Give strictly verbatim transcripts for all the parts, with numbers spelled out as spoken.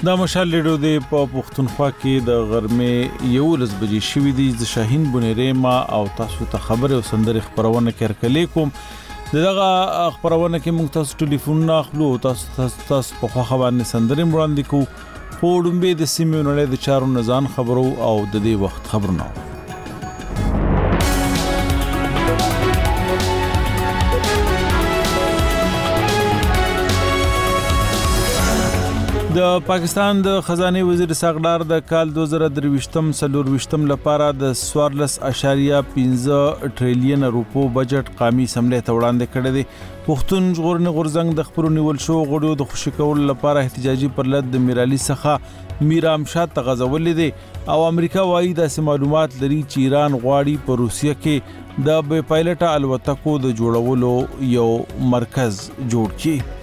دا مشال لیډو دی په پښتونخوا کې د غرمې یولس بجې شوې دي. د شاهین بنيري ما او تاسو ته خبره او سندري خبرونه کړکلې کوم. دغه خبرونه کې موږ تاسو ټلیفون نه اخلو، تاسو تاسو په خوا خبرونه سندري وړاندې کوو. په ډومبه د سیمې نړۍ د چارو نزان خبرو او د دې وخت خبرونه. د پاکستان د خزانه وزیر ساغدار د کال دوه زره درویشتم سلورویشتم لپاره د سوارلس اشاریه پنځه ټریلیون روپو بجټ قومي اسمبلی ته وړاندې کړی دی. پښتون ژغورنې غورځنګ د خبرو نیول شو غړو د خوشی کول لپاره احتجاجي پرلط د میرعلی څخه میرام شاه تغزولې دي او امریکا وايي د معلومات لري چې ایران غواړي په روسیه کې د بې پایلټه الوتکو د جوړولو یو مرکز جوړ کړي.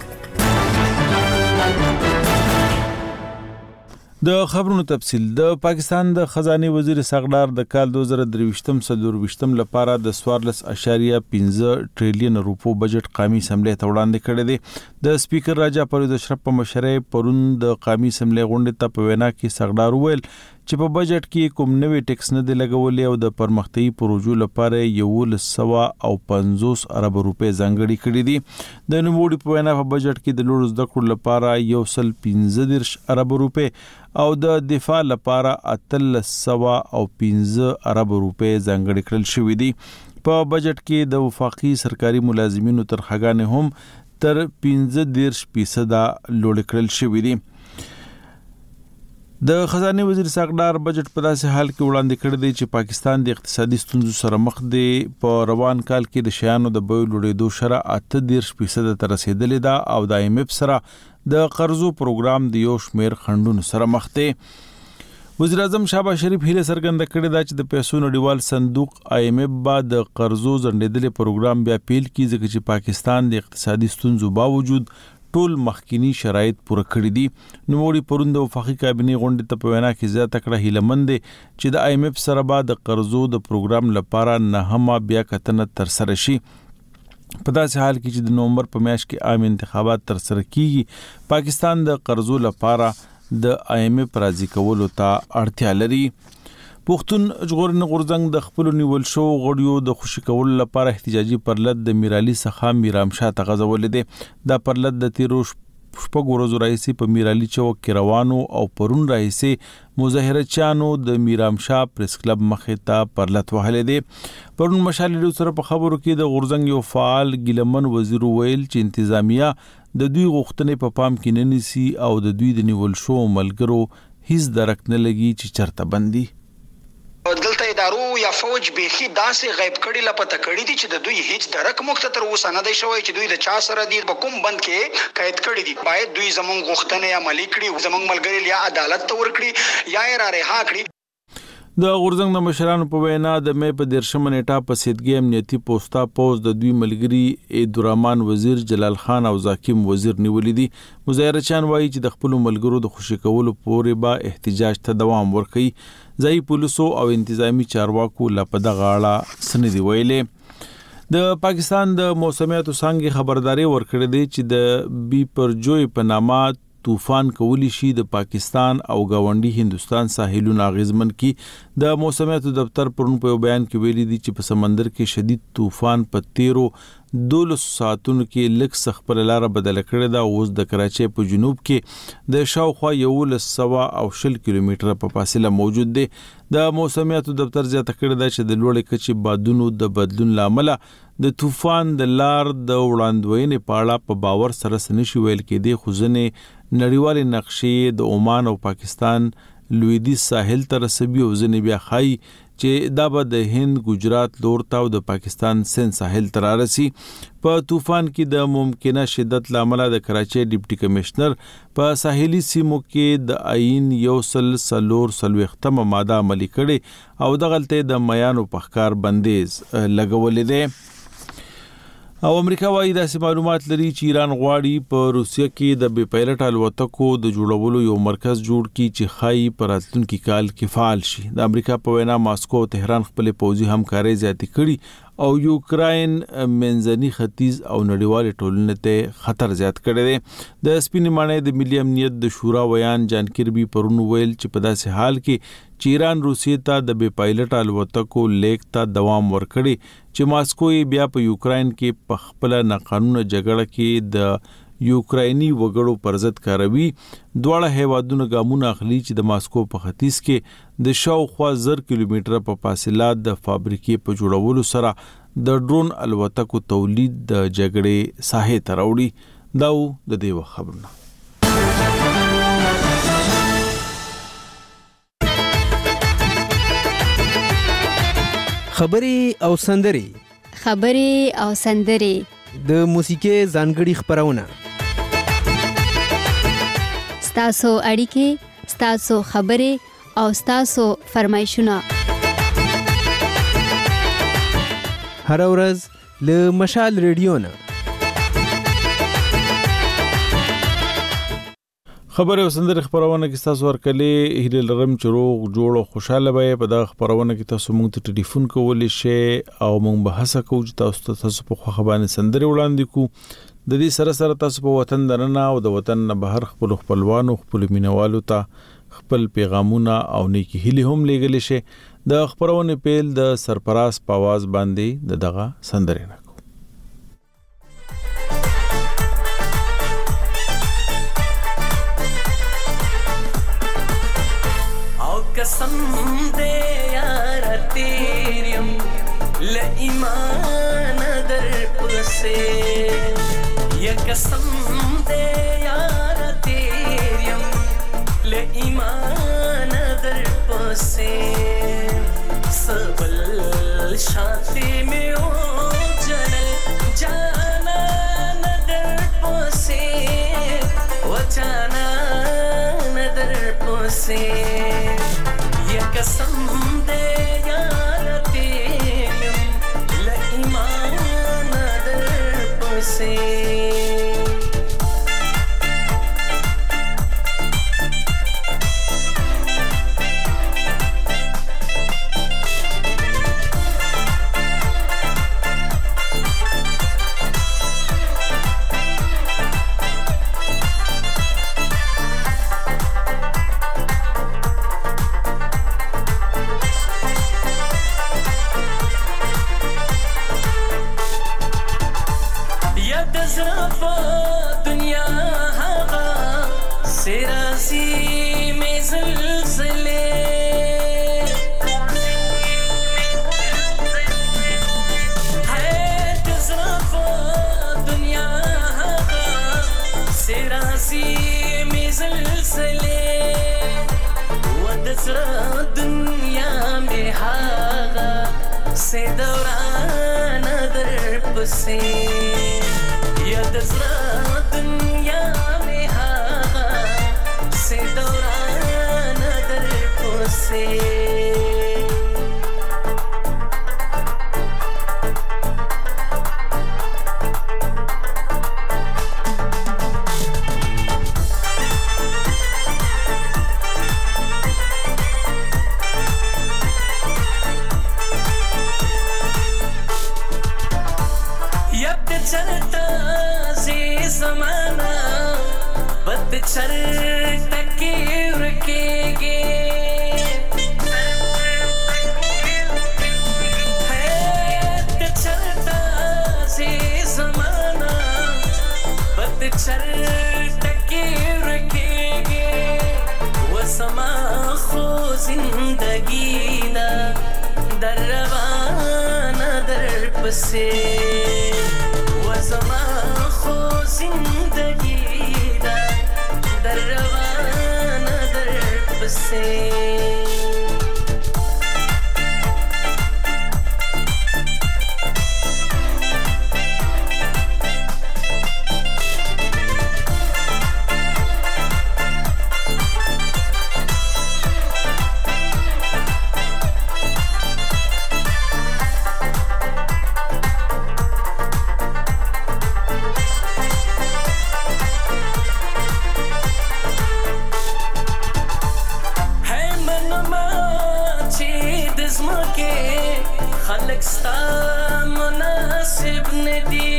د خبرونو تفصیل. د پاکستان د خزانه وزیر ساغدار د کال دوه زره درویشتم سلورویشتم لپاره د سوارلس اشاریه پنځه ټریلیون روپو بجټ قومي اسمبلی ته وړاندې کړی دی. د سپیکر راجا پرویز اشرف په مشرۍ پرون د قومي اسمبلی غونډې ته په وینا کې ساغدار وویل چې په بجټ کې کوم نوې ټیکس نه دی لګولې او د پرمختیايي پروژو لپاره یو سوه او پنځوس ارب روپے ځانګړي کړي دي. د نوموړي په وینا په بجټ کې د لوړ زده کړو لپاره یو سل پنځه دېرش ارب روپے او د دفاع لپاره اتلس سوه او پنځه ارب روپے ځانګړي کړل شوې دي. په بجټ کې د وفاقي سرکاري ملازمینو ترخګانې هم تر پنځه دېرش فیصد لوړ کړل شوې دي. د خزانه وزیر ساغدار بجټ په داسې حال کې وړاندې کړی دی چې پاکستان د اقتصادي ستونزو سره مخ دی. په روان کال کې د شیانو د بیو لوړېدو شرح اته دېرش فیصد ته رسیدلې ده او د آی ایم ایف سره د قرضو پروګرام د یو شمېر خنډونو سره مخ دی. وزیر اعظم شهباز شریف هیله څرګنده کړې ده چې د پیسو نړیوال صندوق آی ایم ایف با د قرضو ځنډېدلې پروګرام بیا پیل کړي ځکه چې پاکستان د اقتصادي ستونزو باوجود ټول مخکینی شرایط پوره کړی دي. نوموړي پرون د وفاقي کابینې غونډې ته په وینا کې زیاته کړه هیلهمند دي چې د آی ایم ایف سره به د قرضو د پروګرام لپاره نهمه بیا کتنه ترسره شي. په داسې حال کې چې د نومبر په میاشت کې عام انتخابات ترسره کیږي، پاکستان د قرضو لپاره د آی ایم ایف راضي کولو ته اړتیا لري. پښتون ژغورنې غورځنګ د خپل نیول شو غړیو د خوشی کول لپاره احتجاجي پرلط د میرعلی څخه میرام شاه تغزولې دي. دا پرلط د تیرو شپږ ورځو راځي په میرعلی چوک کې روانو او پرون راځي مظاهره چانو د میرام شاه پریس کلب مخې ته پرلط وهلې دي. پرون مشالې سره په خبرو کې د غورځنګ یو فعال ګیلمن وزیر ویل چې انتظامیه د دوی غوښتنې په پام کې نه نیسي او د دوی د نیول شو ملګرو هیڅ درک نه لګي چې چرته بندي. دلته ادارو یا فوج بيخي داسې غیب کړي لپاره کړي دي چې د دوی هیڅ درک مخته تر اوسه نه دی شوی چې دوی د چا سره دي په کوم بند کې قید کړي دي. باید دوی زمونږ غوښتنې عملي کړي، زمونږ ملګری یا عدالت ته ورکړي یا یې را رها کړي. د غورځنګ د مشرانو په وینا د مې په دیرشمه نیټه په سیدګي امنیتي پوسټا پوز د دوی ملګری عبدالرحمن وزیر، جلال خان او زاکیم وزیر نیولې دي. مظاهره چان وایي چې د خپل ملګرو د خوشی کولو پورې به احتجاج ته دوام ورکړي. ځای پولیسو او انتظامی چارواکو لپاره غاړه سندې ویلې. د پاکستان د موسمیاتو څنګه خبرداري ورکړې دي چې د بی پرجوی په نامه طوفان کولی شي د پاکستان او گاونډي هندستان ساحلونو اغیزمن کی. د موسمیاتو دفتر پرون په بیان کې ویلي دي چې په سمندر کې شدید طوفان په تیرو دولس ساعتونو کې لږ سخپل لار بدل کړی دا. اوس د کراچۍ په جنوب کې د شاوخوا یو سوه او شل کیلومتره په فاصله موجود دی. د موسمیاتو دفتر زیاته کړی دا چې د لوړې کچې بادونو د بدلون لامل د طوفان د لار د وړاندوینې پاړه په باور سره سنشي ویل کې دی. خو ځنې نړیوال نقشې د عمان او پاکستان لویدیځ ساحل ته رسوي او ځنې بیا خای چې دا به د هند، ګجرات لور ته او د پاکستان سند ساحل ته رارسي. په طوفان کې د ممکنه شدت لامل د کراچۍ ډیپټي کمشنر په ساحلي سیمو کې د آئین یو سل سلور سلوختمه ماده عملي کړي او د غلطه د میانو په ښکار بندیز لګولې ده. او امریکا وايي داسې معلومات لري چې ایران غواړي په روسیه کې د بې پایلټ الوتکو د جوړولو یو مرکز جوړ کړي چې خای پر راتلونکي کال کې فعال شي. د امریکا په وینا ماسکو او تهران خپل پوځي همکاري زیاتې کړي او یوکراین منځني ختیځ او نړیوال ټولنې ته خطر زیات کړی دی. د سپینې ماڼۍ د ملي امنیت د شورا ویان جان کربي پرون ویل چې په داسې حال کې چې ایران روسیې ته د بې پایلټ الوتکو لیک ته دوام ورکړي چې ماسکو یې بیا په یوکراین کې په خپله ناقانونه جګړه کې د یوکرایني وګړو پر ضد کاروي. دواړه هیوادونه ګامونه اخلي چې د ماسکو په ختیځ کې د شاوخوا زر کیلومتره په فاصله د فابریکې په جوړولو سره د ډرون الوتکو تولید د جګړې ساحې ته راوړي. دا و د دې وخت خبرونه. خبري او سندري خبري او سندري د موسیقي ځانګړي خبرونه ستاسو اړیکې ستاسو خبري او ستاسو فرمایشونه هر ورځ له مشال ریډیو نه خبر او سندره خبرونه کې تاسو ورکلې هیله لرم چې روغ جوړ او خوشاله وي. په دا خبرونه کې تاسو موږ ته ټلیفون کولای شئ او موږ به هڅه کوو چې تاسو تاسو په خو خبرونه سندره وړاندې کوو. د دې سره سره تاسو په وطن درنه او د وطن نه بهر خپل خپلوانو خپل مینوالو ته خپل پیغامونه او نیکی هیله هم لېږل شي. د خبرونه پیل د سرپراز په आवाज باندې د دغه سندره نه कसम दे यार तेरियम ल ईमान दर पसे ये कसम दे यार तेरियम ल ईमान दर पसे सबल शांति में ओ जनल जाना नदर पसे वो जाना नदर पसे कसम दे यार तेरियम ल ईमान दर पसे خلق ستا مناسب ندي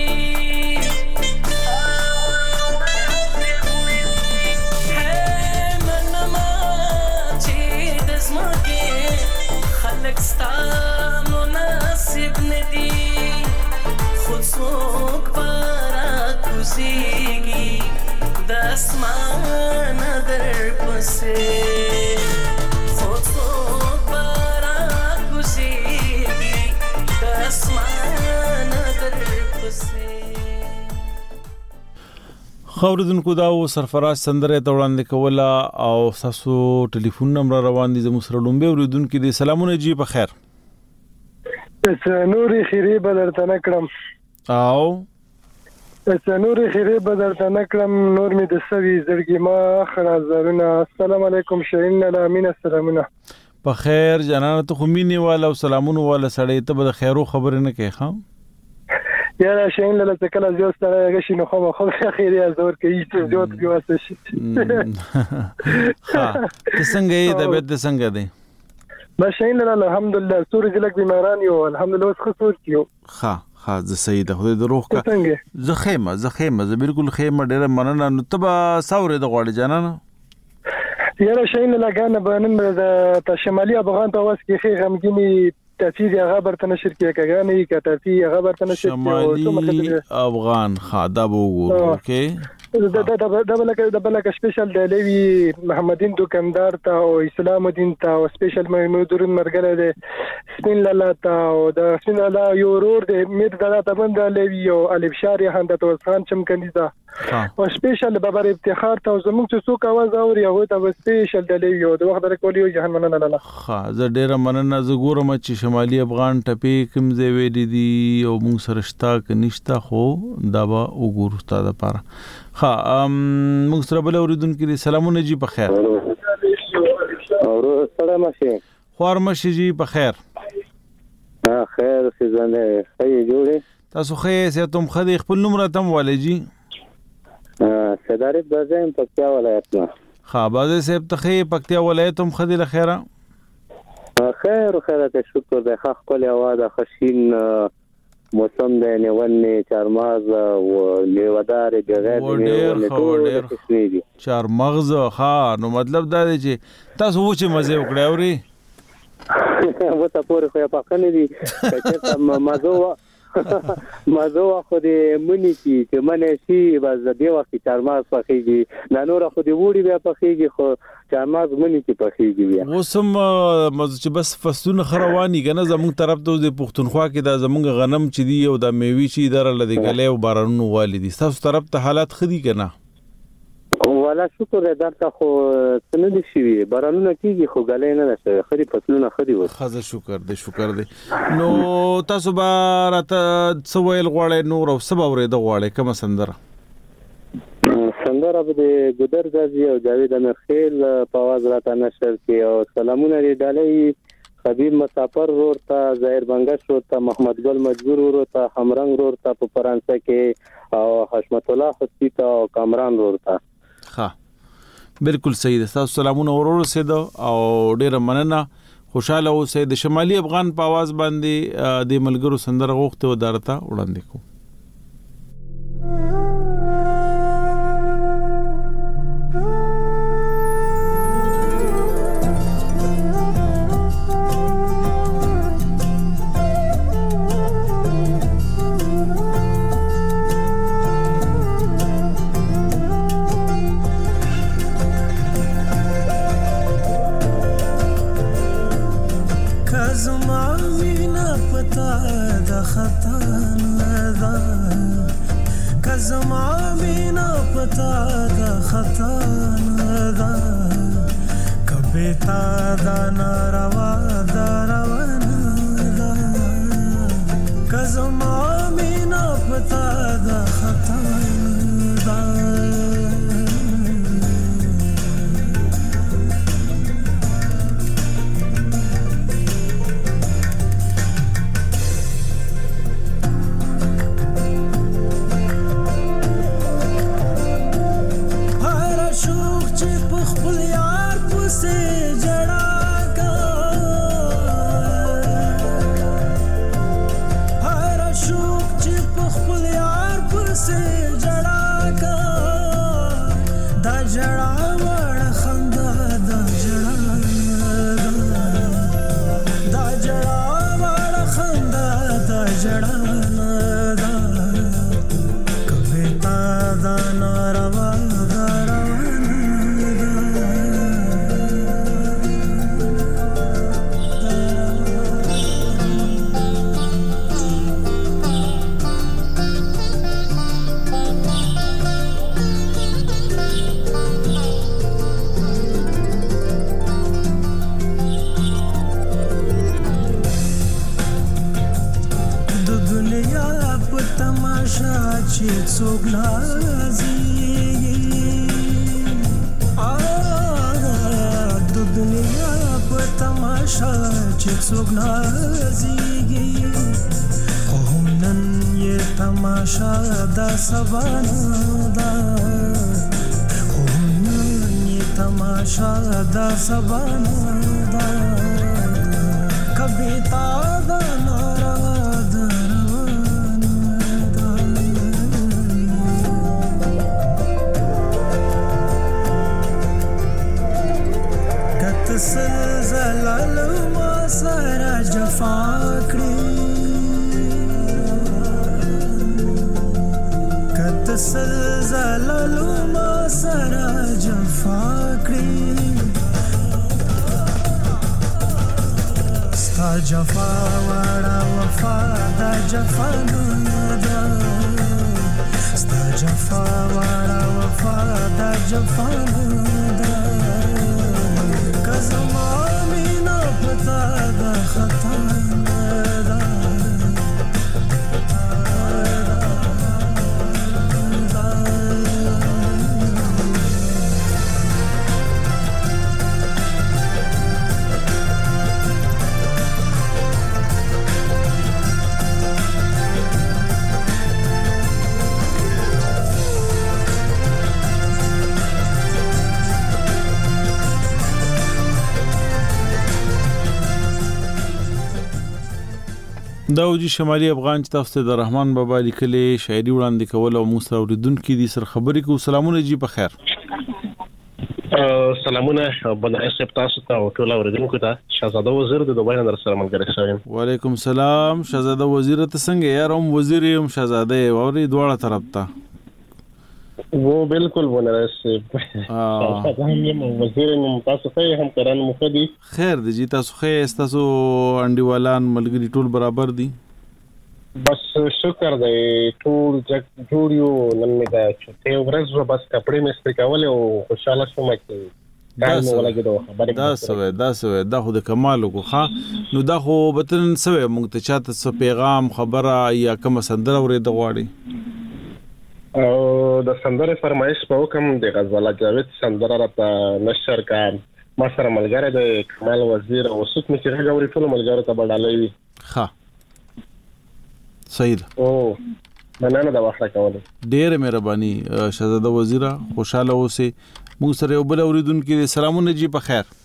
ہے منما چې د زمکې خلک ستا مناسب ندي خود څوک پارا کوزیږي د اسمان در پسې خود څوک پارا کوزیږي د اسمان در پسې. خوردونکو دا و سرفراز سندره ته وړاندې کوله او تاسو ټلیفون نمبر روان دي زموږ سره لومبه اوریدونکو دي. سلامونه جی په خیر. نوري خیری به درته نه کړم او نوري خیری به درته نه کړم نور مې د سوي زړګي ما خړه زرونه. السلام علیکم شاهین الامین. السلامونه په خیر جنانه ته خو مینې والا او سلامونه والا سړی ته به د خیرو خبرې نه کوي ښه یاره شاهین لاله څه کله زیات سره غشي نو خو خو خیری ازور کوي چې زیات کې واسه شي. ها ته څنګه یې د بد څنګه دی؟ ما شاهین لاله الحمدلله سوري جلک بیماران یو الحمدلله اوس خصوص کیو. ها ها ز سید خدای د روح کا زه خیمه زه خیمه زه بالکل خیمه ډیره مننه. نو تبا ساورې د غواړي جانانه یاره شاهین لاله غانه بنن د شمالي افغان په واس کې خې غمګینی تفسیر هغه برته نشر کې کګانې کتافي هغه برته نشر شمالي افغان خاده وګورو اوکې د د د بلکه د بلکه سپیشل د لوی محمدین دکاندار ته او اسلام الدین ته او سپیشل مېمودورن مرګره د سپین لاله ته او د سپین لاله یو ورور د میر د لاته بند لوی او الف شاری هند ته خان چمکني دا او سپیشل بابر افتخار ته زموږ څه څوک आवाज اوري هغه ته سپیشل د لوی او د وخت درکول یو جهان مننه لاله. ها زه ډیره مننه. زه ګورم چې شمالي افغان ټپي کوم ځای ویلي دي او موږ سره شتا ک نشتا خو دا به وګورو ستاسو لپاره. ها ام موږ سره بل اوریدونکو دي. سلامونه جی په خیر. اورو سلام شي خوار مشي جی په خیر. ها خیر څنګه خې جوړه تاسو خې سه تم خدي خپل نوم راتم والي صدارت بازم پکتیا ولایت نه. ها بازه صاحب ته پکتیا ولایت هم خدي لخيره خیر خیر ته شکر د خخ کول اواز خشین موسم د نیونه چارماز او لیودار جګړه د چارمغز ها نو مطلب دا دی چې تاسو و چې مزه وکړی اوري و ته پورې خو په خنه دي چې مزه مازه خو دې منی کی چې منه شي بس د دی وخت چارماز پخېږي نه نور خو دې وړي بیا پخېږي خو چارماز منی کی پخېږي بیا اوسم مزه چې بس فصلونه خروانی کنه زموږ طرف ته د پښتونخوا کې دا زموږ غنم چې دی او د میوي چې در لدی غلې او بارانونو والدي تاسو طرف ته حالات خدي کنه والا شکر درته خو څنګه دي شي بارانونه کیږي خو غلې نه نشه خري فصلونه خدي و خزه شکر دې شکر دې نو تاسو به راته سویل غواړې نور او سبا ورې د غواړې کوم سندره سندره به ګدر غازی او جاوید امرخیل په आवाज راته نشر کې او سلامونه لري ډالۍ حبیب مسافر ورته ظاهر بنگش ورته محمد ګل مجبور ورته همرنګ ورته په فرانسه کې او حشمت الله خطی ته او کامران ورته. ها بالکل صحیح ده. تاسو سلامونه ورور سید او ډیر مننه. خوشاله اوسئ. د شمالي افغان په आवाज باندې د ملګرو سندره غوښته و درته وړاندې کوم. جړانا دا کبه تا دا ناروا چې څوک نازي آ د دنیا په تماشا چې څوک نازي او هم نن یې تماشا دا سبانا دا او هم نن یې تماشا دا سبانا دا کبه تا دا نارا زلال ما سره جفا کړی کته زلال ما سره جفا کړی ستا جفا وړا وفا دا جفا دا ستا جفا وړا وفا دا جفا دا زماني نه پتا دا خطا دا داوجی شمالي افغان چې تاسو ته د رحمان بابا لیکلې شاعري وړاندې کول او موږ سره اوریدونکو دي سره خبرې کوو. سلامونه جی په خیر. سلامونه بل اسپ تاسو ته او ټول اوریدونکو ته. شهزاده وزیر د دوبای نه سره ملګری شوم. وعلیکم السلام. شهزاده وزیر ته څنګه یار؟ هم وزیر هم شهزاده اوري دواړه طرف ته. वो बिल्कुल वो नरस हां हम वजीर ممتاز ته هم کران مفدي خیر دي جی تاسو خې تاسو انډیوالان ملګری ټول برابر دي؟ بس شکر دی ټول جوړ یو نن می دا چې ورځ بس کپڑے مې استکول او خوشاله شوم چې دا نو ولګیدو خبرې دا سوې دا سوې دا خو د کمال کو ښا نو دا خو بتن سوې مونږ ته چاته څه پیغام خبره یا کوم سندره ورې د غواړي او د سندره فرمایش په حکم د غزاله جاوید سندره راته نشر کا ما سره ملګری د کمال وزیر او سوت می چې غوړي ټول ملګری ته بدلوي. ها صحیح او مننه دا واخله کوله. ډېر مهرباني شهزاده وزیر خوشاله اوسئ. موږ سره یو بل اوریدونکو سلامونه جی په خیر.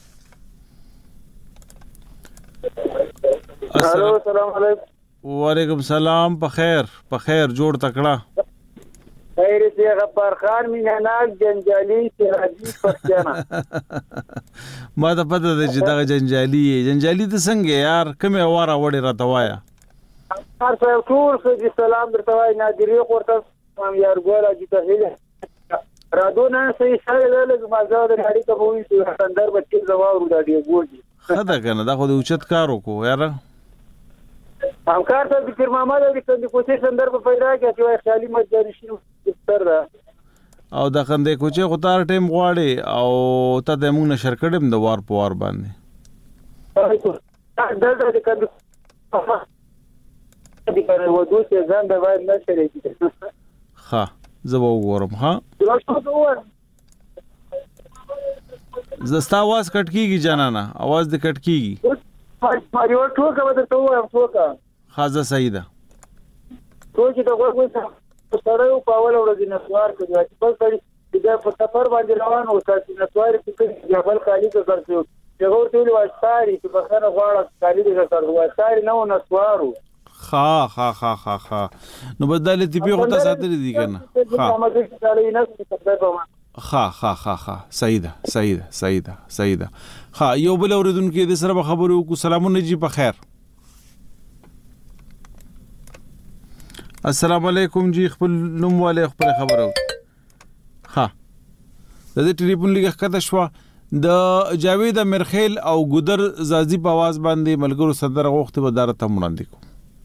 السلام علیکم. وعلیکم السلام. په خیر په خیر جوړ تکړه. خیر دی غفار خان میناناک جنجالی سراجی پښتنه. ما ته پته ده چې دا جنجالی جنجالی ته څنګه یار کومه واره وړي راته وایا. هر څو ټول څه سلام درته وای نادری ورته هم یار ګوره چې ته رادونه سي سره له مازه د اړې ته وې چې سندر بچي زواورو دا دی ګوري. خدا کنه دا خو د اوچت کارو کو یار. همکار ته ذکر محمد د کندي کوڅه سندر په پیدا کې چې وای خیالي مجاري شنو ستر ده او د کندي کوڅه خو تار ټیم غواړي او ته د موږ نشر کړم د وار په وار باندې. دا د کندي د کار ودو چې ځان د باید نشر کړي. ها زه وګورم. ها زستا आवाज کټ کیږي جانانا आवाज د کټ کیږي. ما یو ټوکه به ته وایم ټوکه خازه سیده ټوکه ته وګورم سره یو پاول ورځ نه سوار کړی چې بل کړي دا په سفر باندې روان و چې نه سوار کې جبل خالی ته ورسېو چې ورته ویل واشتاري چې بخره غواړه خالی دې ورته واشتاري نو نه سوارو. ها ها ها ها ها نو بدل تی په غوته ساتلې دي کنه. ها ها ها ها ها سیده سیده سیده سیده. ها یو بل اوریدونکو د سره خبرو کو. سلامونه جی په خیر. السلام علیکم جی خپل نوم والے خپل خبرو ها د دې ټلیفون لګه کته شو د جاوید امرخیل او ګودر زازی په आवाज باندې ملګرو صدر غوښته ودارته وړاندې کو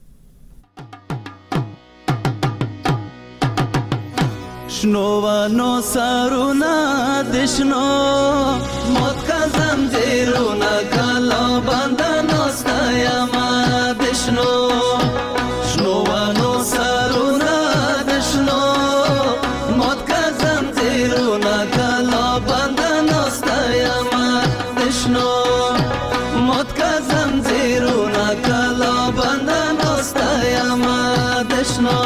شنوانو سارونا دشنو موت کا زنجیرونا کالا بندنو ستایما دشنو شنوانو سارونا دشنو موت کا زنجیرونا کالا بندنو ستایما دشنو موت کا زنجیرونا کالا بندنو ستایما دشنو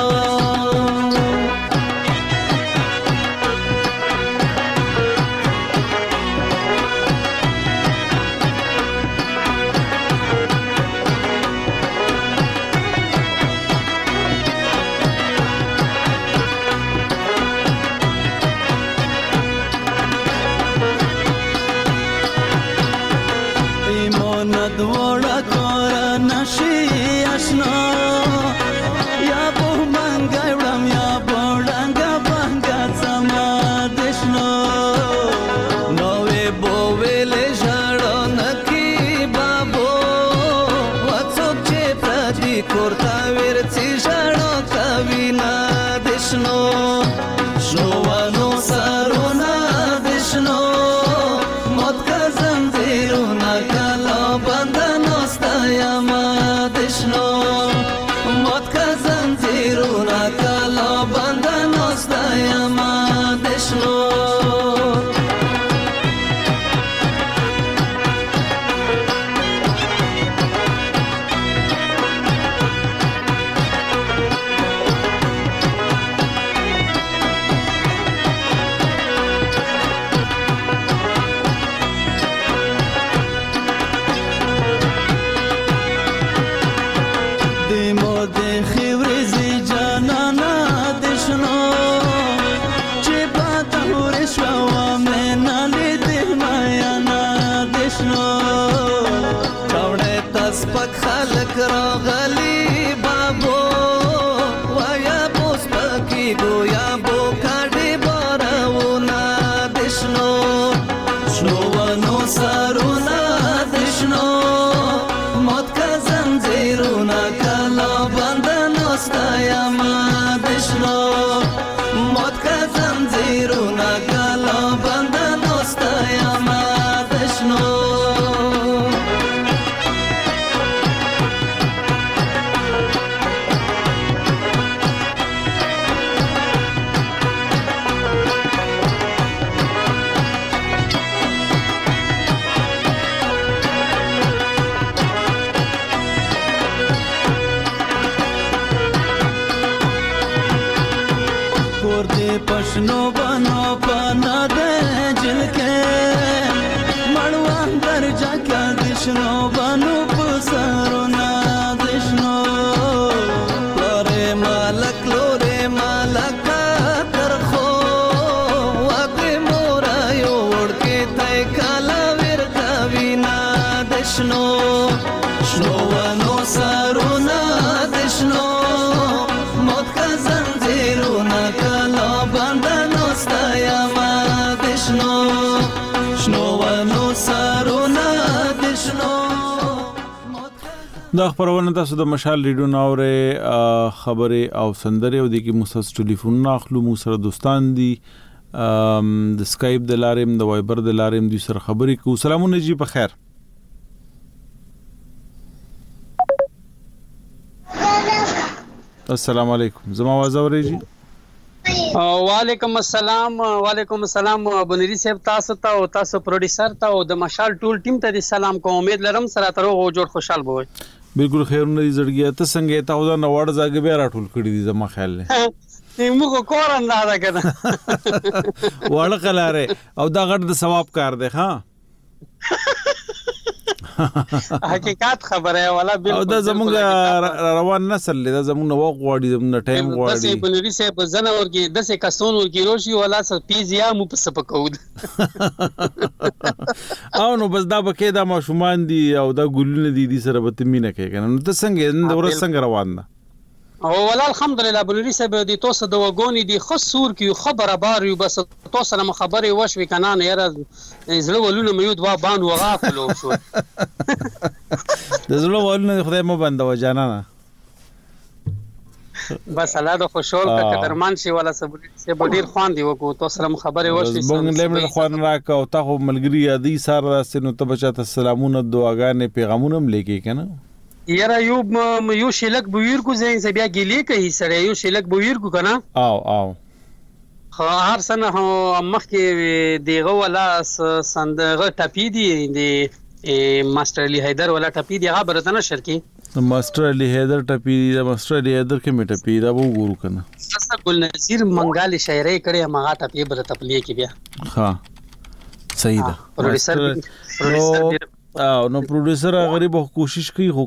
دا خبرونه تاسو د مشال ریډیو ناوره خبره او سندره او د کی موسس ټلیفون ناخلو مو سره دوستان دي د سکایپ د لارم د وایبر د لارم د سره خبرې کو سلامونه جی په خیر السلام علیکم زما आवाज اورېږي وعلیکم السلام وعلیکم السلام بنری صاحب تاسو ته او تاسو پروډوسر ته او د مشال ټول ټیم ته سلام کوم امید لرم سره تر او جوړ خوشحال بوي بالکل خیرونه دي زړګیا ته څنګه ته او دا وړ ځای به راټول کړی دي زما خیال له موږ کور اندازه کړه وړ کلاره او دا غټ د ثواب کار دی ها حقیقت خبره ولا بالکل او دا زمونږ روان نسل دا زمونږ وخت غواړي زمونږ ټایم غواړي دسه بنری صاحب زنه ورکی دسه کسون ورکی روشي ولا س پیزیا مو په سپکود او نو بس دا بکې دا ماشومان دي او دا ګلونه دي دي سره به تمینه کوي کنه نو ته څنګه د ورځ څنګه روان ده او ولا الحمدلله بنوري صاحب د توسه د وګونی دی خصور کی خبره بار یو بس توسه لم خبره وشوي کنه نه یاره زړه ولونه مې یو دوا باند وغافلو شو د زړه ولونه خدای مو بندو جانانه بس الله د خوشحال کا قدرمان شي ولا سب ډیر خوان دی وکړو توسه لم خبره وشوي بنګ لمر خوان راک او تا خو ملګری یادی سار راستنو ته بچاته سلامونه دعاګانې پیغامونه هم لیکي کنه یاره یو یو شلک بویر کو زین بیا ګلی کوي سره یو شلک بویر کو کنه او او خو هر سنه مخ کې دیغه ولا صندغه ټپی دی د ماستر علی حیدر ولا ټپی دی هغه برته نشر کی ماستر علی حیدر ټپی دی ماستر علی حیدر کې می ټپی دا وګورو کنه اسا ګل نذیر منګال شاعری کړي هغه ټپی برته تپلی کې بیا ها صحیح ده پروډوسر پروډوسر او نو پروډوسر غریب کوشش کوي خو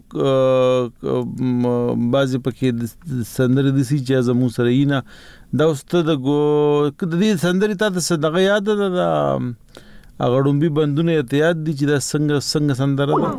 بعضی پکې سندري د سي چې زمو سره یې نه دا واست د دې سندري ته د صدقه یاد ده د اغړومبي بندونه احتیاط دي چې دا څنګه څنګه سندره ده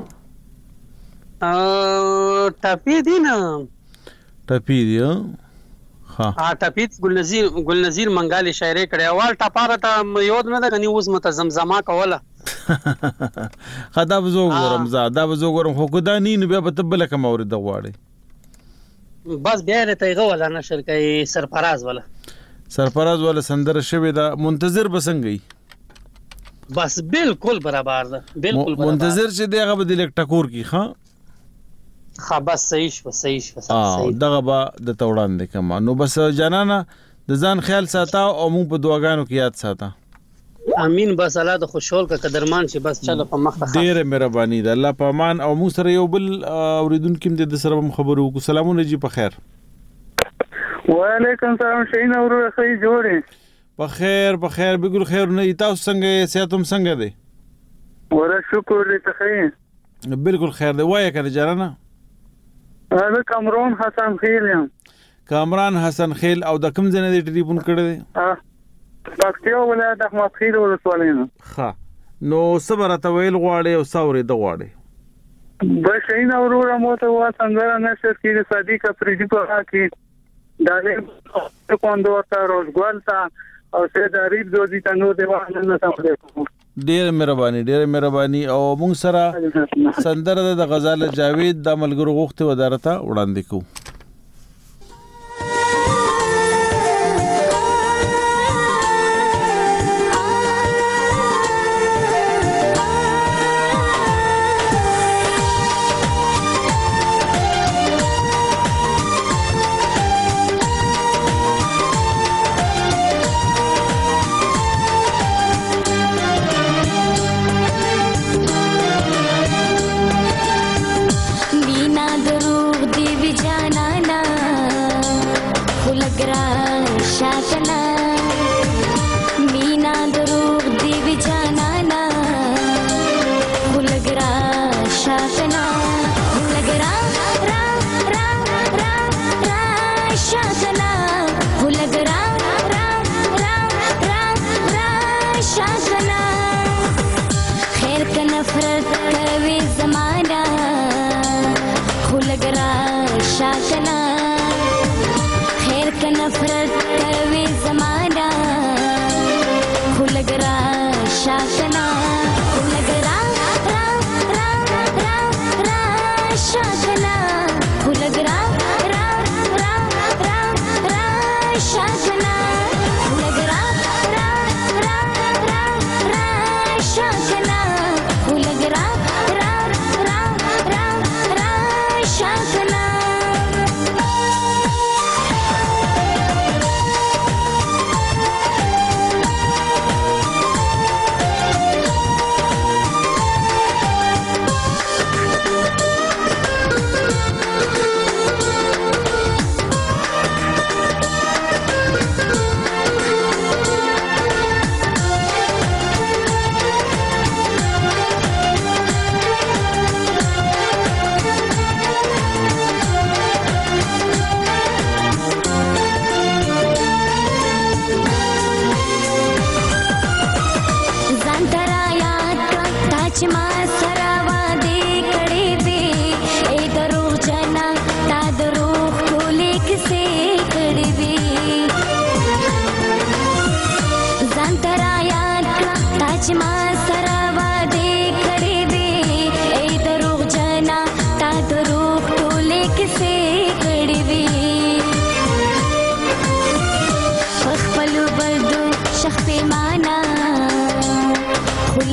ا ټپی دی نه ټپی دی ها ا ټپی ګل نذیر ګل نذیر منګال شاعری کړي اول ټپاره ته یود نه ده کني اوس متزمزما کوله خدا بزو ګورم زه دا بزو ګورم خو کدا نی نو بیا به تبل کوم اورید غواړي بس بیا ته یې ولا نشر کوي سرفراز ولا سرفراز ولا سندره شوی دا منتظر بسنګي بس بالکل برابر ده بالکل برابر منتظر چې دغه به د لیک ټکور کی ها خا بس صحیح شو صحیح شو صحیح دغه به د توړان د کما نو بس جنانا د ځان خیال ساته او مو په دعاګانو کې یاد ساته امين بس الله د خوشحال کا قدرمان شي بس چلو په مخ ته ډیره مهرباني ده الله په امان او مو سره یو بل اوریدونکو د سره خبرو کو سلامونه جی په خیر وعلیکم السلام شین اور خی جوړه په خیر په خیر بالکل خیر نه تاسو څنګه صحتم څنګه دی ور شکر دې ته خیر بالکل خیر دی وای کنه جارانا هغه کامران حسن خیل یم کامران حسن خیل او د کوم ځای نه ټلیفون کړی دی ها پکتیا ولایت احمد خیل ورسوالینه ها نو صبر ته ویل غواړي او ساوري د غواړي بس شین اور مو ته وا څنګه نشر کې صدیق افریدی په کې دغه کوندو ته روزګل ته او سه دریب دوی ته نو دیوان نه سمته ډیر مهرباني ډیر مهرباني او موږ سره سندره د غزال جاوید د ملګرو غوښته ودارته وړاندې کو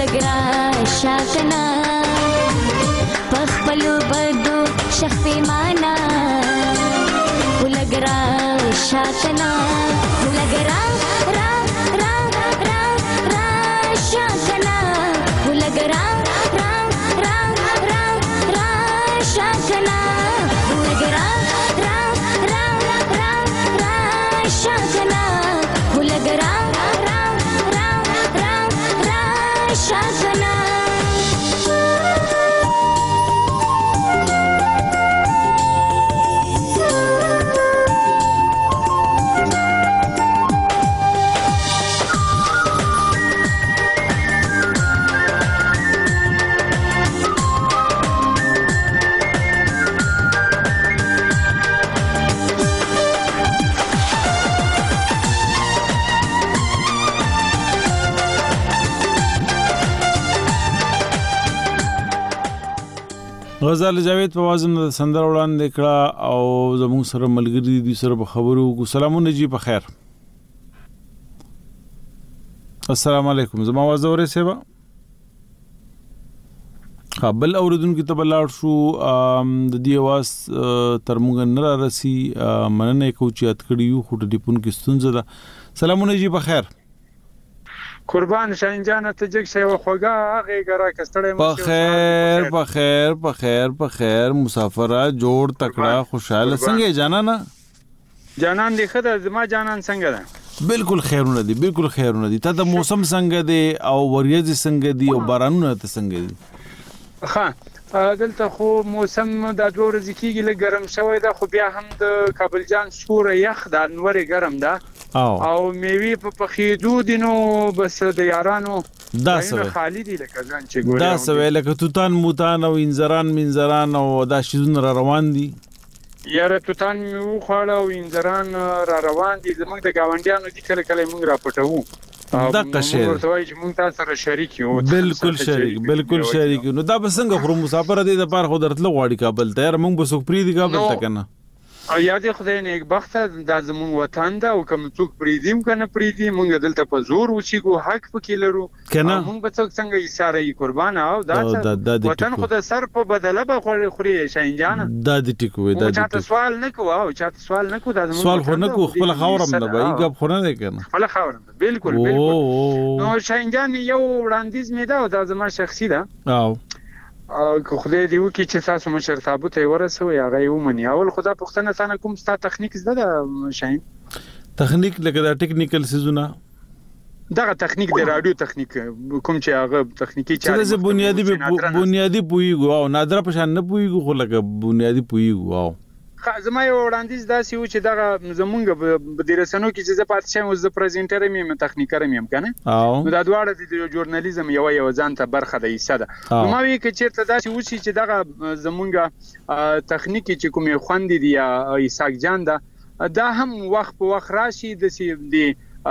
ولګرا شاکنا پخپلو بدو شخ پیمانا ولګرا شاکنا ولګرا را را را را شاکنا ولګرا را را را را شاکنا ولګرا را را را را شاکنا ولګرا را را را را شاکنا غزال جاوید په وازم د سندر وړاندې کړه او زموږ سره ملګری دي سره په خبرو کو سلامونه جی په خیر السلام علیکم زما आवाज اورئ سیبا قبل اوردونکو ته بلاړ شو د دې आवाज تر موږ نه راسي مننه کوچیات کړیو خو د ټلیفون کې ستونزه ده سلامونه جی په خیر قربان شاهین جان ته جګ شی وخوګه هغه ګره کستړې په خیر په خیر په خیر په خیر مسافره جوړ تکړه خوشاله څنګه جانا نه جانان دی خدای زما جانان څنګه ده بالکل خیرونه دي بالکل خیرونه دي ته د موسم څنګه دی او وریځ څنګه دی او بارانونه ته څنګه دي ها دلته خو موسم د دوه ورځې کېږي لږ ګرم شوی ده خو بیا هم د کابل جان سوره یخ د انورې ګرم ده او او میوي په پخېدو دي نو بس د یارانو دا سوي خالی دي لکه ځان چې ګورم دا سوي لکه توتان موتان او انزران منزران او دا شیزونه را روان دي یاره توتان میو خواړه او انزران را روان دي زموږ د گاونډیانو دي کله کله موږ را پټو دا قشیر ورته وایي چې موږ تاسو سره شریک یو بالکل شریک بالکل شریک نو دا بسنګ خو مسافر دي د پاره خو درتل غواړي کابل ته یار موږ بسوک پری دي کابل ته کنه او یاد خدای نیک بخت د زمون وطن دا او کوم څوک پریدیم کنه پریدي مونږ دلته په زور وچیګو حق پکې لرو مونږ به څوک څنګه ایثاره ای قربان او دا وطن خدای سر په بدله به خوري خوري شاین جان دا دې ټیکوي دا چاته سوال نکو او چاته سوال نکو دا زمون سوال خو نکو خپل خاورم نه بای غب خو نه کنه خپل خاورم بالکل بالکل نو شاین جان یو وړاندیز مې دا دا زما شخصي ده او که خدای دی وکي چې تاسو مشر ثابت ورسوي هغه یو منی اول خدا پښتنه ثانه کوم ستا تخنیک زده شاین تخنیک لکه دا ټیکنیکل سيزونه دغه تخنیک د رادیو تخنیک کوم چې هغه تخنیکی چاري چې بنیادی بنیادی پویګو او نادر پشان نه پویګو خو لکه بنیادی پویګو او زما یو وړاندیز داسې و چې دغه زمونږ په درسنو کې چې زه پات شم او زه پریزنټر مې تخنیکر مې کنه نو دا دواړه د ژورنالیزم یو یو ځان ته برخه د حصہ ده نو ما وی کې چیرته داسې و چې دغه زمونږ تخنیکی چې کومې خوندې دی یا ایساق جان ده دا هم وخت په وخت راشي د سي دی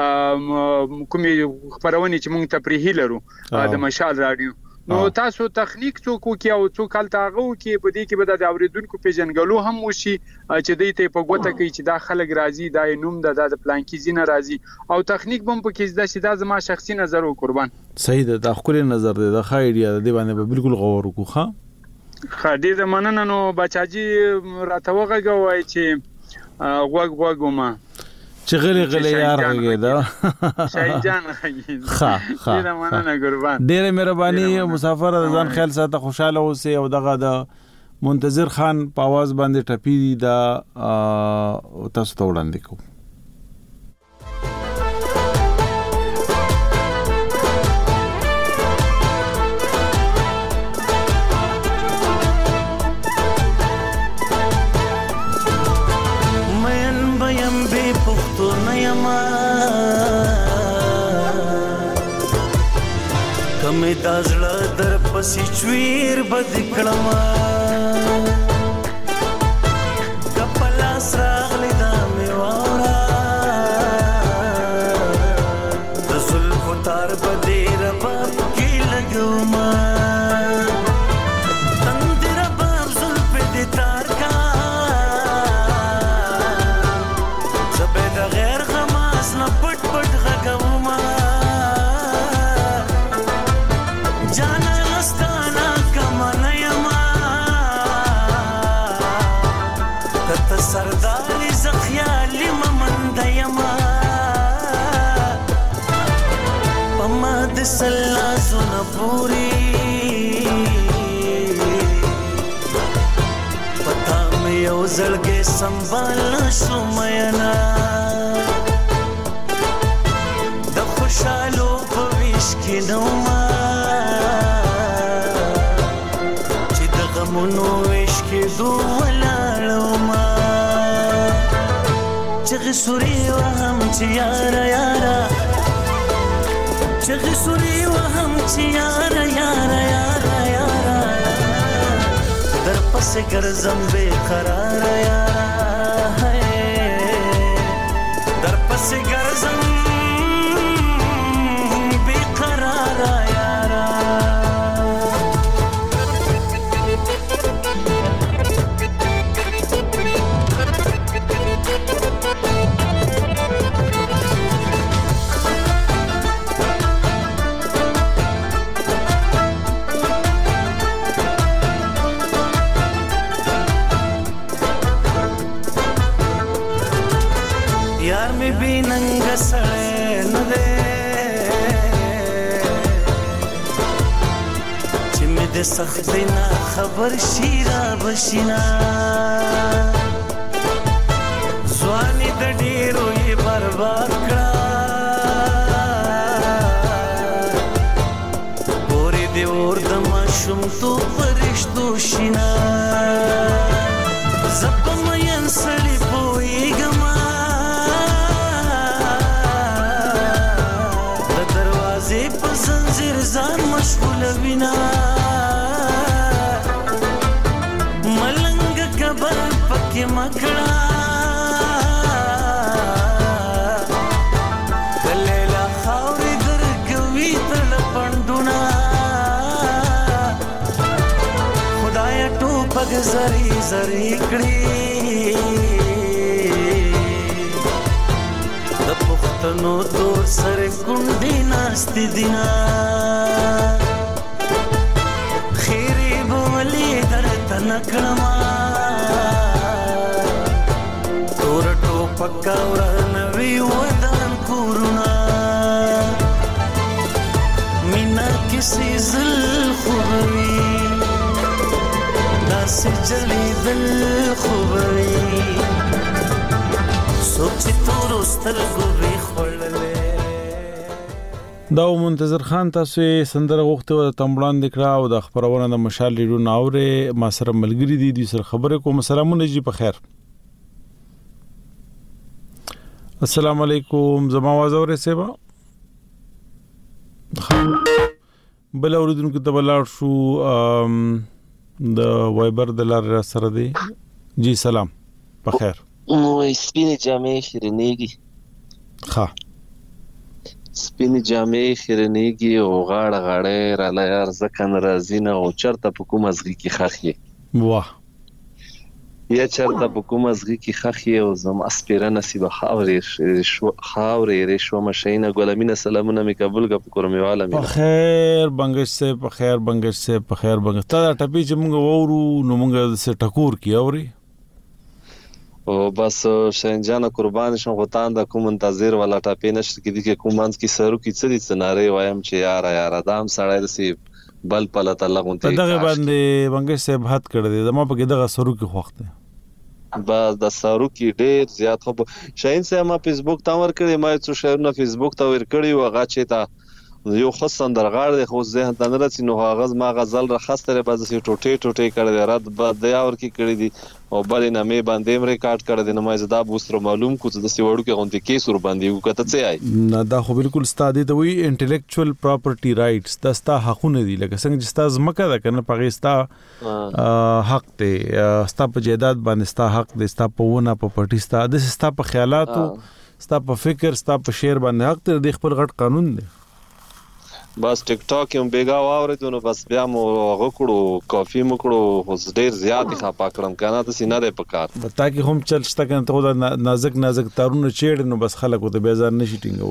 کومې خبرونه چې مونږ ته پرې هیلرو د مشال رادیو نو تاسو تخنیک څوک کې او څوک التاغو کې په دې کې به د اوریدونکو پیژنګلو هم وشي چې دوی ته په ګوته کې چې دا خلک راضي دا نوم د د پلان کې زینه راضي او تخنیک بم په کې د سیدا زما شخصي نظر او قربان صحیح ده د خپل نظر ده د خایډیا د باندې به بالکل غور وکړو ښا خدای دې مننه نو بچاجي راته وغږوي چې غوګ غوګوما چې غلي غلي یار غږی دا شاهین جان غږی ښه ښه ډیره مننه قربان ډیره مهرباني مسافر ځان خیال ساته خوشاله اوسه او دغه د منتظر خان په आवाज باندې ټپی دا تاسو ته وړاندې کوم کمه دازړه در پسې چویر بد کړما کپلا سراغلی دا میوارا د زلف تار بدې ربا کې لګوما تندر باب زلف دې تار کا زبې د غیر خماس نه پټ پټ غږوما سردار ز خیال ممند یما پما د سلا زون پوری پتا مې یو زړګې سنبال شو مینا د خوشالو په ویش کې نو ما چې د غمونو ویش کې دو ولاړو ما چغې سوري وهم چې یارا یارا چغې سوري وهم چې یارا یارا یارا یارا در پسې ګرځم بې قراره یارا در پسې ګرځم بې قراره یارا ننګ سړی نه دی چې مې د سختۍ نه خبر شي را بشي نه ځواني د ډېرو یې برباد کړه پورې دې اور د ماشومتوب په رشتو شي نه زه په مین سړي پوهېږم زان مشغول وینا ملنګ کبر پکې مکړه کلیلا خاورې درکوي تل پندونه خدای ټوپک زری زری کړي د پښتنو تور سره کونډې ناستې دینا خیرې بولې درته نکړما تور ټوپک ورنوي ودان کورونه مینا کسی زل خوبوي داسې جلیدل خوبوي سوچ تورو سترګو وی خړلې دا منتظر خان تاسو سندره غوښته او تمبلان دکړه او د خبرونه د مشال لیډو ناوره ما سره ملګری دي د سر خبره کوم سلامونه جی په خیر السلام علیکم زما आवाज اوره سیبا بل اوردونکو ته بلار شو د وایبر د لار سره دی جی سلام په خیر نو سپینې جامې خیرنېږي ښه سپینې جامې خیرنېږي او غاړه غاړه را لار ځکه ناراضي نه او چرته په کوم ازغي کې خاخي واه یا چرته په کوم ازغي کې خاخي او زم اسپیره نصیب خاورې شو خاورې رشو مشینه ګلامینه سلامونه می قبول غ کورمیواله می په خیر بنگش سے په خیر بنگش سے په خیر بنگش تا ټپی چې موږ وورو نو موږ سه ټکور کی اوري او بس شنجانه قربان شم غوتان د کوم منتظر ولا ټاپې نشته کې دي کې کومانس کې سرو کې څه دي سناره وایم چې یار یار ادم سړی دسی بل پلت الله غونته دغه باندې بنگش صاحب هات کړی دی زما په کې دغه سرو کې خوخته بس د سرو کې ډېر زیات خو شاین صاحب ما فیسبوک تا ور کړی ما څو شهرونه فیسبوک تا ور کړی و هغه چې تا یو خصن درغړ دی خو ذهن ته نه رسي نو هغه ما غزل راخسته به زه ټوټه ټوټه کړی رات بعد د اور کې کړی دي او بل نه مې باندې مې ریکارډ کړی دی نو ما زدا بوستر معلوم کو چې د سیوړو کې غونډه کې سور باندې وکړه څه آی نه دا خو بالکل ستادي ته وی انټلیکچوال پراپرټي رائټس دا ستا حقونه دي لکه څنګه چې ستا زمکه ده کنه پغې ستا حق ته ستا په جیداد باندې ستا حق دي ستا په ونه په پټي ستا د ستا په خیالاتو ستا په فکر ستا په شعر باندې حق ته د خپل غټ قانون دی بس ټیک ټاک یم بیگا واورې نو بس بیا مو غکړو کافي مکړو هوس ډیر زیات ښه پاکړم کنه ته سینه دې پکار بتا کې هم چل شته کنه ته نازک نازک تارونه چېړ نو بس خلکو ته بیزار نشي ټینګول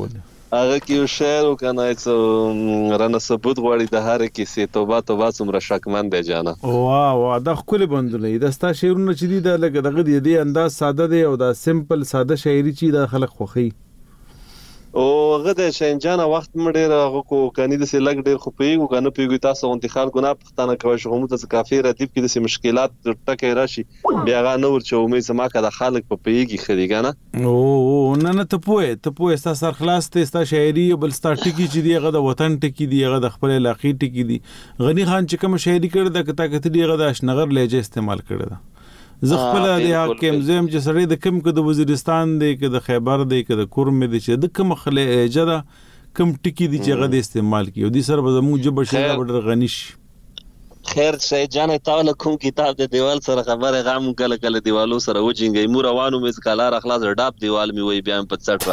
هغه کې یو شعر وکنه چې رانه ثبوت غواړي د هر کیسې توبه توبه څومره شکمن دی جانا. واه واه دا خپل بندلې د ستا شعرونه چې دي د لګ دغه دی انداز ساده دی او دا سمپل ساده شاعري چې د خلک خوخي او هغه د شینجان وخت مډیر هغه کو کني د سلګ ډیر خو پیګو کنه پیګو تاسو انتخاب کو نه پښتنه کوي شغمو ته کافي ردیب کې د مشکلات ټکه راشي بیا غا نور چې امید سما کده خلک په پیګي خريګانه او نه نه ته پوهه ته پوهه ستا سر خلاص ته ستا شاعري بل ستا ټکی چې دی هغه د وطن ټکی دی هغه د خپل علاقې ټکی دی غنی خان چې کوم شاعري کړ د کته کته دی هغه د اشنغر لهجه استعمال کړی دا زه خپل د حاکم زم چې سړی د کم کې د وزیرستان دی کې د خیبر دی کې د کورم دی چې د کم خلې اجازه کم ټکی دی چې غو د استعمال کیو دي سر به زموږ جبه شي ډېر غنیش. خیر شي جان تعالی کوم کتاب د دیوال سره خبره غام کله کله دیوالو سره وجینګي مو روانو مې کالار اخلاص ډاپ دیوال می وای بیا په څټ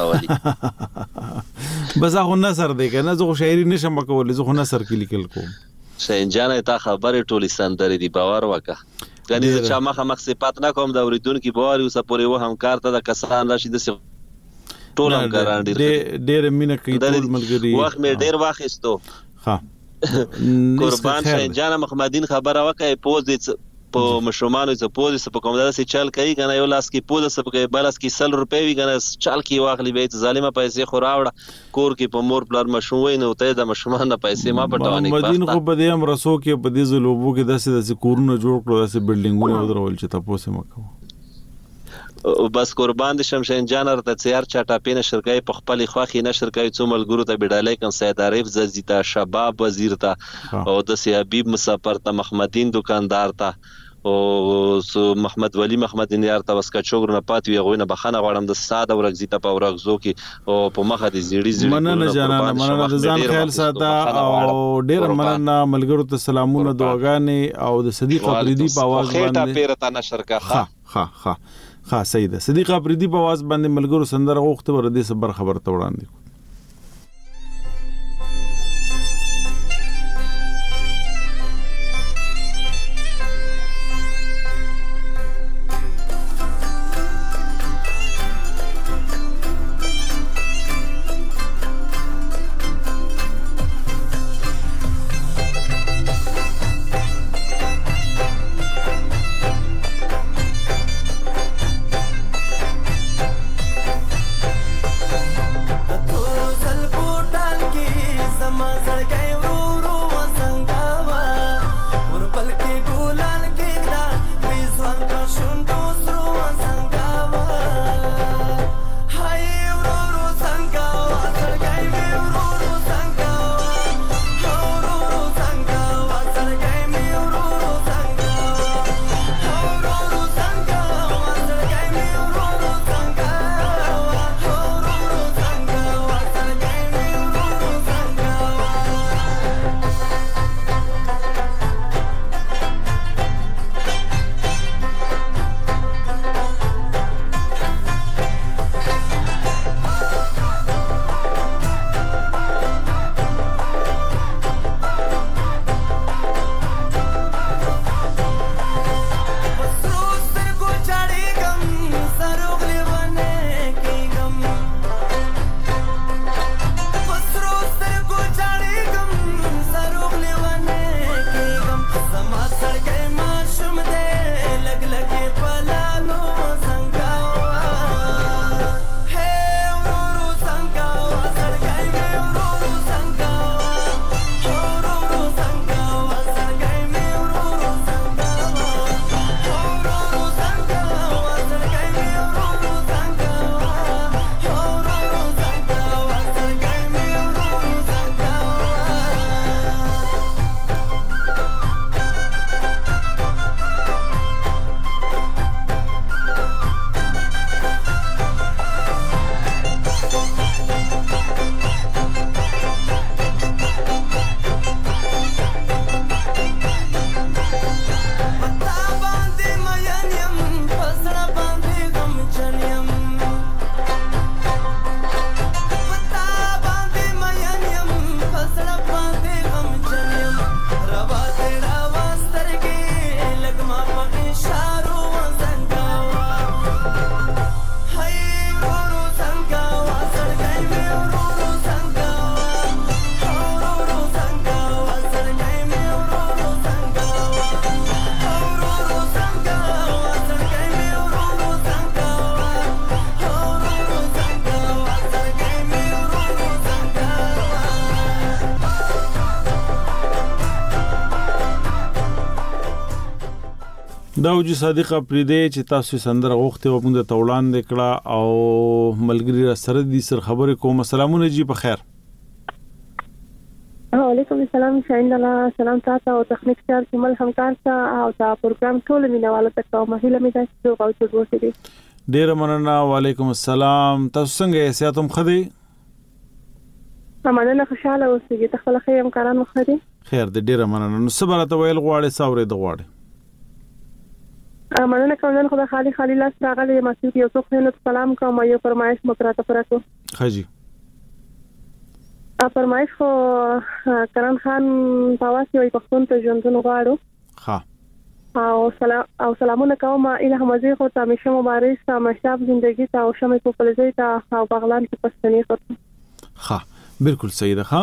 راوالي بس هغه نثر دی کنه زه شاعري نشم کولای زه نثر کې لیکل کوم. شي جان تا خبره ټولی سندري دی باور وکړه یعنی چې ما مخ صفات نه کوم د اوریدونکو باور یو سپوري و همکار ته د کسان راشي د ټول همکاران ډیر ډیر مینه کوي ټول ملګری وخت مې ډیر واخیستو. ها قربان شي جان محمدین خبره وکای پوز په مشرومانو څه پوز څه په کوم داسې چل کوي کنه یو لاس کې پوز څه په بلاس کې سل روپے وی کنه چل کې واخلي به ظالمه پیسې خو راوړه کور کې په مور پلار مشوي نه وته د مشرومان نه پیسې ما پټوانې محمدین خو په دې هم رسو کې په دې زلوبو کې داسې داسې کورونه جوړ کړو داسې بلډینګونه ودرول چې تاسو مکو بس قربان دي شمشین جان رته تیار چاټه پینه شرکای په خپل خوخي نشر کوي څو ملګرو ته بډالای کن سید عارف ززیتا شباب وزیر ته او د سی حبیب مسافر ته محمدین دکاندار ته او سو محمد ولی محمد نیار ته وسکا چوغ نه پات وی غوینه بخنه غړم د ساده ورغزی ته په ورغزو کې او په مخه دي زیړی زیړی مننه جانانه مننه ځان خیال ساته او ډیر مننه ملګرو ته سلامونه دعاګانې او د صدیق افریدی په आवाज باندې خېټه پیرته نشر کا ها ها ها ها سیده صدیق افریدی په आवाज باندې ملګرو سندره غوښته ور دې صبر خبر ته وړاندې Aku داوجي صادق پریدې چې تاسو سندره غوښته و موږ ته وړاندې کړه او ملګری را سره دي سر خبرې کوم. سلامونه جی په خیر. وعلیکم السلام شاین الله سلام تاسو او تخنیک چار کمل همکار ته او دا پروګرام ټول مینوالو ته کوم هیله مې ده چې او څه وشي. ډیر مننه. وعلیکم السلام. تاسو څنګه یې ساتم خدي؟ مننه خوشاله اوسئ. ته خپل خیر همکاران مخدي. خیر دې ډیر مننه. نو صبر ته ویل غواړي ساورې د غواړي. مننه کوم نن خدای خالی خالی لاس راغلی مسعود یو څوک نه سلام کوم یو فرمایش مکراته پراتو. خاجي ا فرمایش خو کرن خان پاواسي وي پښتون ته ژوندون غواړو. ها او سلام او سلامونه کوم اله مزي خو ته مشه مبارک ته مشاب زندگی ته او شمه په پلزي ته او بغلان کې پښتني خو. ها بالکل صحیح ده. ها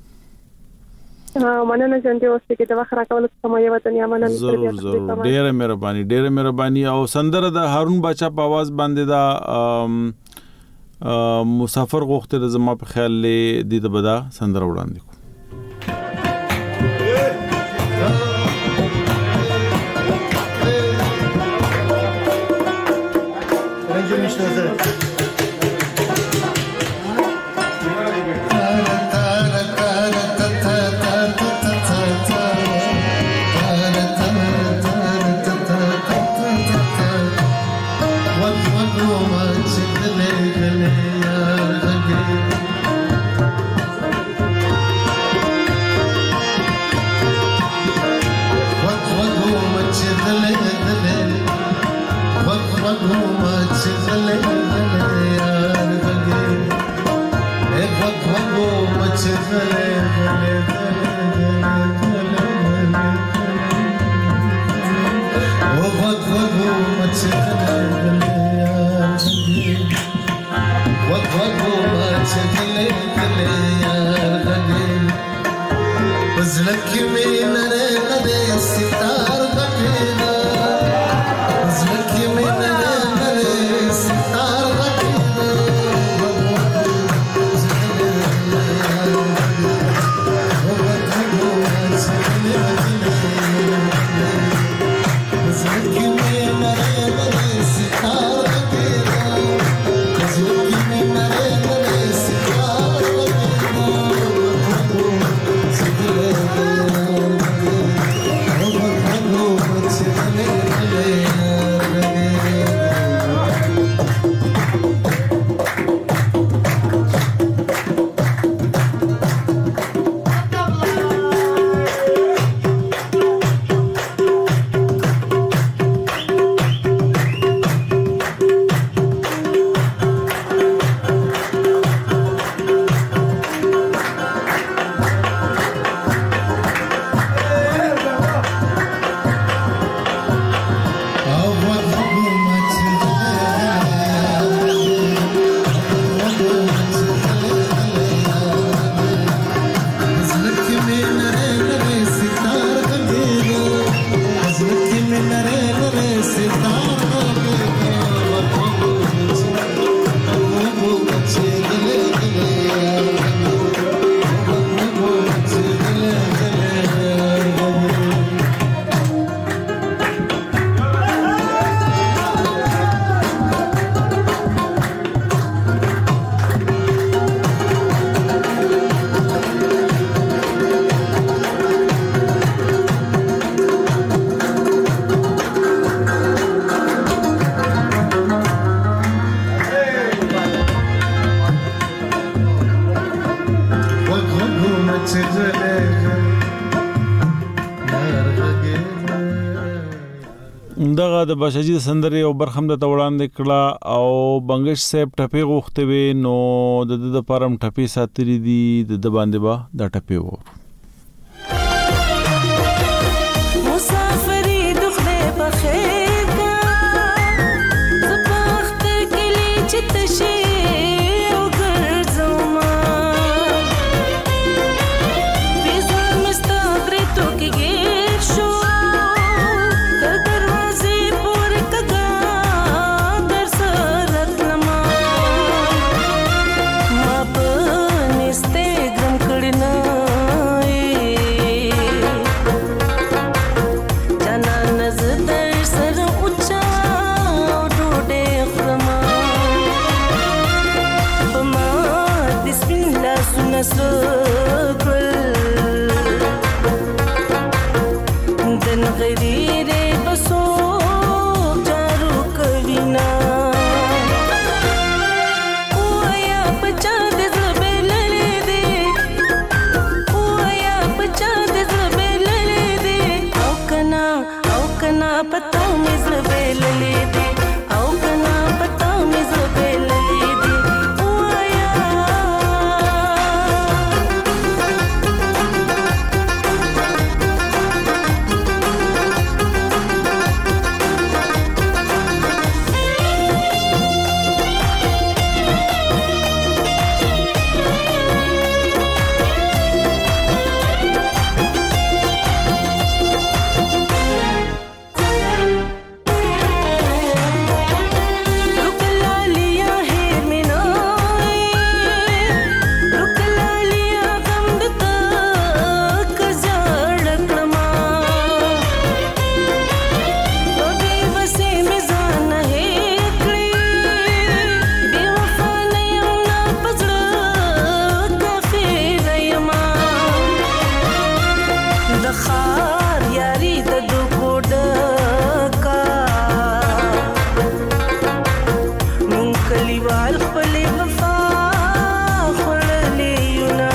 مننه جنته اوسه کې د وخت راکول ته یو وطن یا مننه. ضرور ضرور. ډیره مهرباني ډیره مهرباني. او سندره د هارون باچا په आवाज باندې دا مسافر غوښته د زما په خیال له دې د بدا سندره وړاندې کو. دغه د بشاجي سندري او برخم د توړاندې کړه او بنگش صاحب ټپي غوښته وي نو د د پرم ټپي ساتري دي د باندې با د ټپي وو. مسافری دخله بخیر کا زبخت کلی چتشي او ګرځوما بيزا مستغري تو کې شو Sana کلیوال خپلې وفا خړلې یونا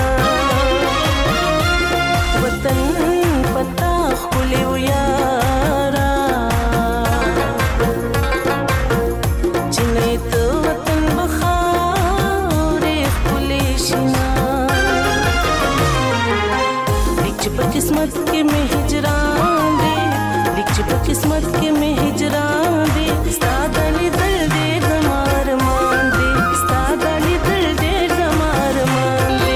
وطن پتا خپلې و یارا چې نه ته وطن بخارې خپلې شنا لیک چې په قسمت کې مې هجران دی لیک چې په قسمت کې مې هجران دی ستا د لیدل ډېر زما ارمان دی ستا د لیدل ډېر زما ارمان دی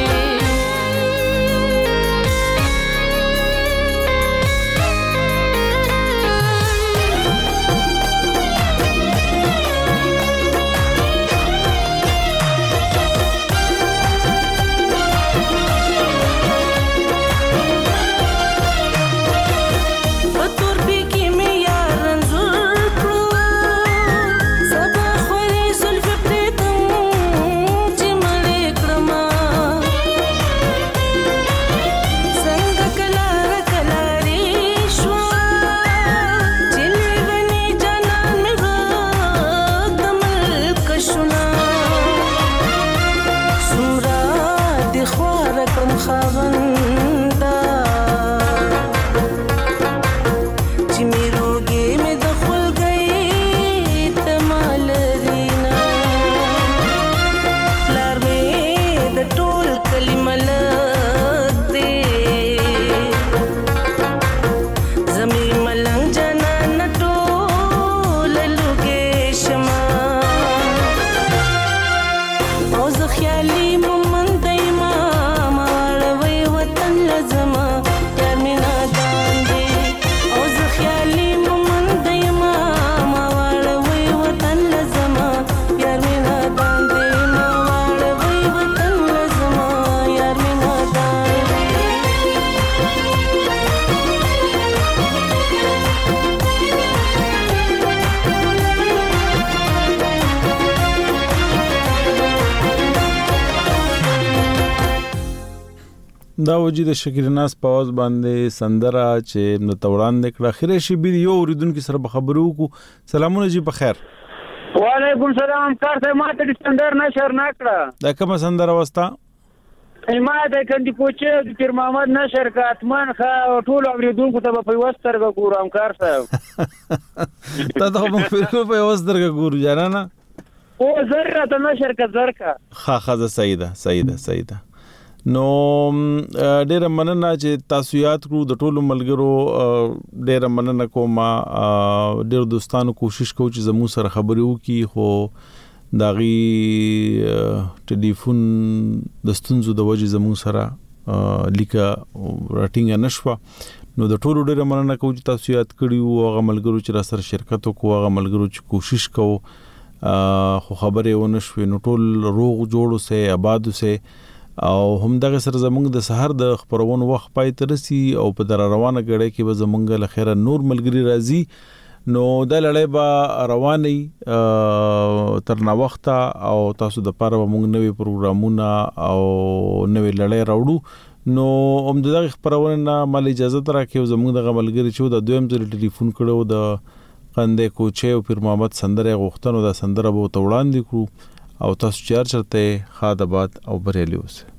په تورپي کې مې یار رنځور کړو سبا خورې زلفې پرېږدم چې مړې کړمه څنګه کلاره کلارې شوه چې لیوني جانان مې غږ د ملکه شونه څومره دې خواره کړم خاونده چې مې روږې مې د خولګۍ ته مالرينا پلار مې د ټول کلي ملک دی زمې ملنګ جانان ټوله لوګې شمه او زه خیالي مومنده یمه ما واړوئ وطن له زما یار مې نادان دی او زه خیالي مومنده یمه ما واړوئ وطن له زما یار مې نادان دی ما واړوئ وطن له زما یار مې نادان دی دا وجې د شکر ناز په आवाज باندې سندره چې نو توړان نکړه خیره شي بیر یو اوریدونکو سره به خبرو کو سلامونه جی په خیر وعلیکم سلام کار ته ماته د سندر نشر نکړه دا کومه سندره وستا ما د کندي پوچې د پیر محمد نشر کا اتمان خا ټول اوریدونکو ته په وسترګه ګورم کار صاحب تا ته مو په وسترګه ګورو جانا نه او ذره ته نشر کا ذرکا ها ها سیده سیده سیده نو ډیره مننه چې تاسو یاد کړو د ټولو ملګرو ډیره مننه کوم ډیر دوستانو کوشش کوي چې زموږ سره خبرې وکړي خو داغي ټلیفون د ستونزو د وجې زموږ سره لیکه راټینګ نشوه نو د ټولو ډیره مننه کوم چې تاسو یاد کړیو هغه ملګرو چې را سره شرکت وکړو هغه ملګرو چې کوشش کوو خو خبرې ونه شوې نو ټول روغ جوړ اوسئ آباد اوسئ او هم دغه سره زمونږ د سحر د خبرونو وخت پای ته رسي او په در روانه غړې کې به زمونږ له خیره نور ملګری راځي نو د لړۍ به رواني تر نا وخت او تاسو د پاره موږ نوې پروګرامونه او نوې لړۍ راوړو نو هم دغه خبرونه مال اجازه تر راکې زمونږ د ملګری چې د دویم ځل ټلیفون کړو د قندې کوچې او پیر محمد سندره غوښتنو د سندره به توړاندې کړو او تاسو چار چرته خادبات او بریلی اوسه